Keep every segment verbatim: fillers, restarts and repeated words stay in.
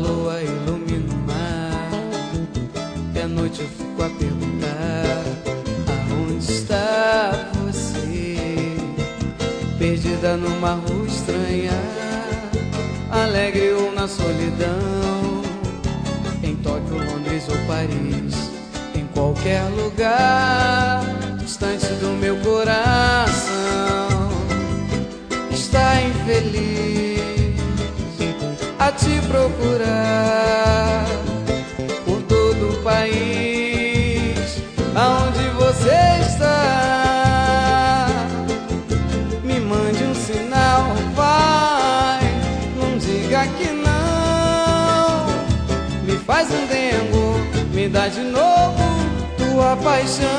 lua ilumina o mar, e à noite eu fico a perguntar: aonde está você? Perdida numa rua estranha, alegre ou na solidão, em Tóquio, Londres ou Paris, em qualquer lugar distante do meu coração, está infeliz a te procurar por todo o país. Aonde você está? Me mande um sinal, vai, não diga que não. Me faz um dengo, me dá de novo tua paixão.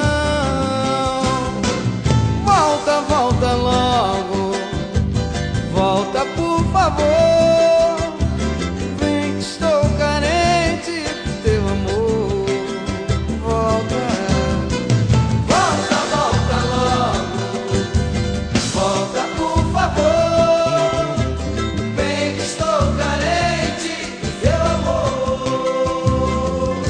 Volta, volta logo, volta por favor. Vem que estou carente do teu amor. Volta, volta, volta logo, volta por favor. Vem que estou carente do teu amor.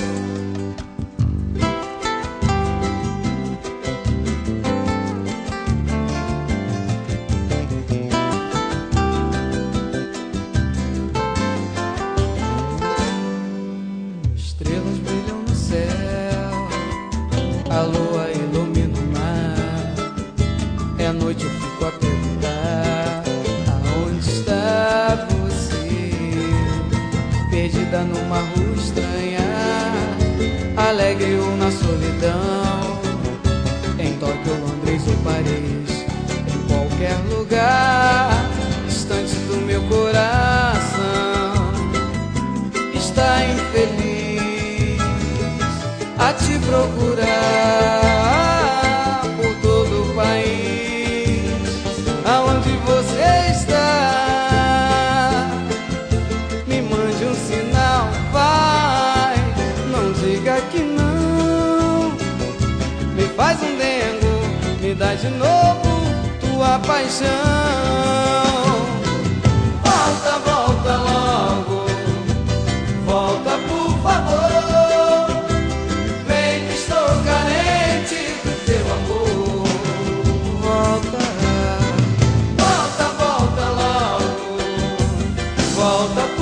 Estrelas brilham no céu, a lua ilumina o mar, é à noite eu fico a perguntar: aonde está você? Perdida numa rua estranha, alegre ou na solidão, em Tóquio, Londres ou Paris, em qualquer lugar distante do meu coração, está infeliz a te procurar por todo o país. Aonde você está? Me mande um sinal, vai, não diga que não. Me faz um dengo, me dá de novo tua paixão. Volta, volta logo, volta por favor. Vem que estou carente do teu amor. Volta, volta, volta logo, volta